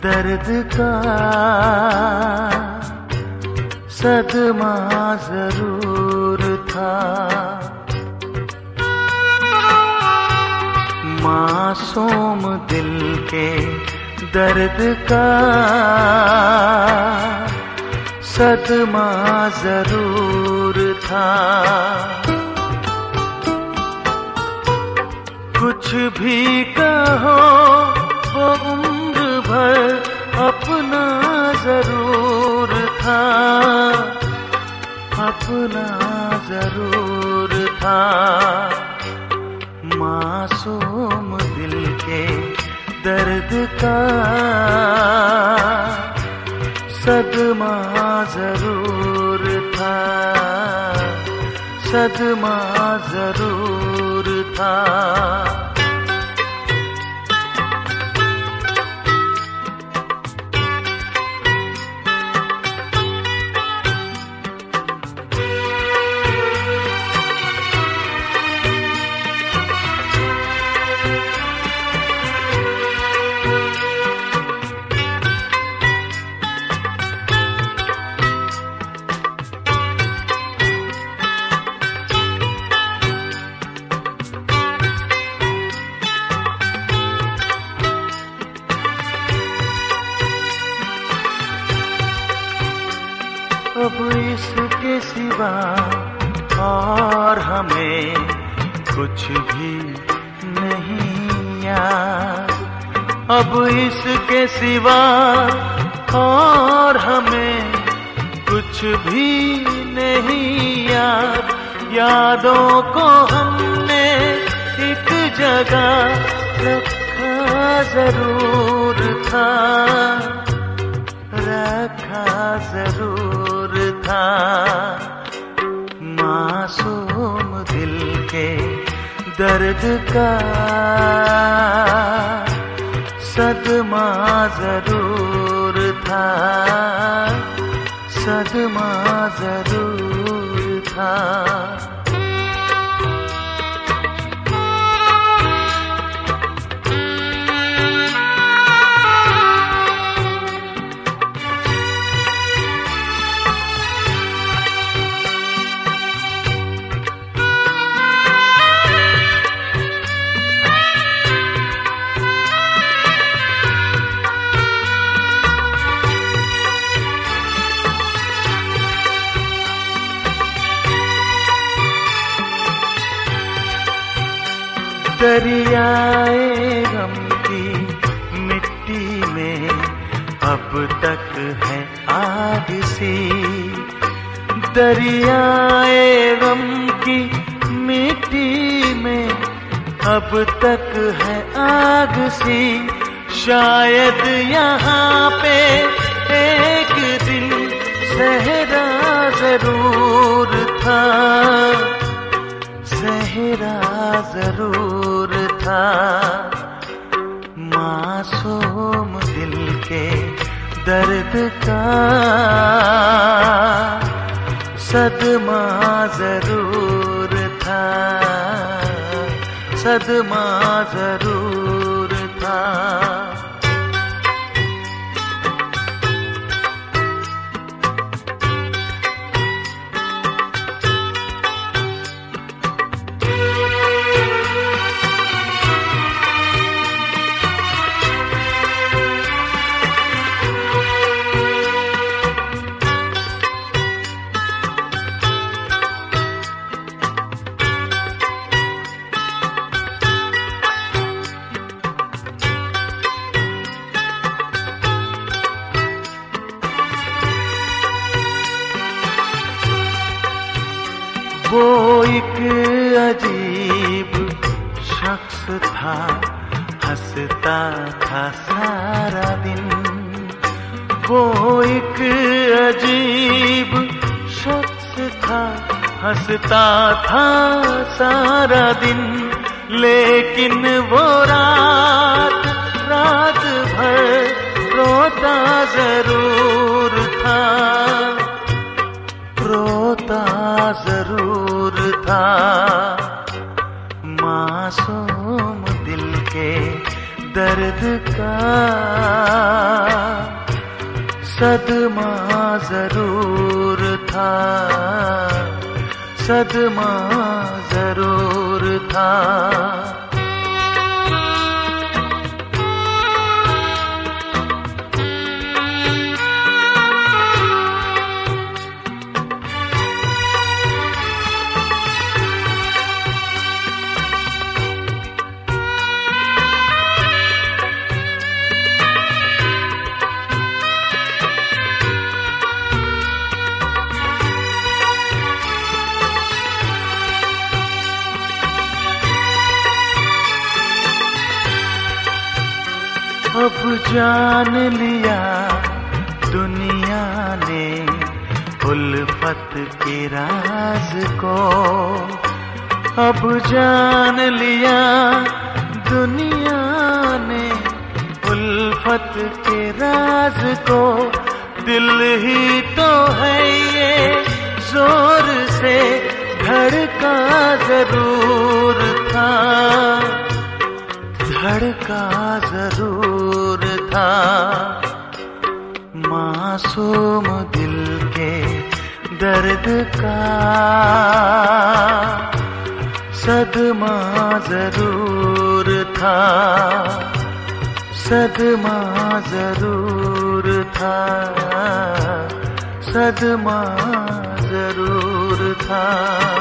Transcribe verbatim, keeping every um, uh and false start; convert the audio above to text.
दर्द का सदमा जरूर था। मासूम दिल के दर्द का सदमा जरूर था। कुछ भी कहो वो उम्र भर अपना जरूर था, अपना जरूर था। मासूम दिल के दर्द का सदमा जरूर था, सदमा जरूर था। अब इसके सिवा और हमें कुछ भी नहीं याद। अब इसके सिवा और हमें कुछ भी नहीं याद। यादों को हमने एक जगह रखा जरूर था, रखा जरूर था। मासूम दिल के दर्द का सदमा जरूर था, सदमा जरूर था। दरियाए गम की मिट्टी में अब तक है आग सी। दरियाए गम की मिट्टी में अब तक है आग सी। शायद यहाँ पे एक दिन सहरा जरूर था, सहरा जरूर था। मासूम दिल के दर्द का सदमा जरूर था, सदमा जरूर था। वो एक अजीब शख्स था, हंसता था सारा दिन। वो एक अजीब शख्स था, हंसता था सारा दिन। लेकिन वो रात रात भर रोता जरूर था, रोता जरूर था। मासूम दिल के दर्द दर्द का सदमा जरूर था, सदमा जरूर था। अब जान लिया दुनिया ने उल्फत के राज को, अब जान लिया दुनिया ने उल्फत के राज को। दिल ही तो है ये जोर से धड़का जरूर था, धड़का जरूर था। मासूम दिल के दर्द का सदमा जरूर था, सदमा जरूर था, सदमा जरूर था।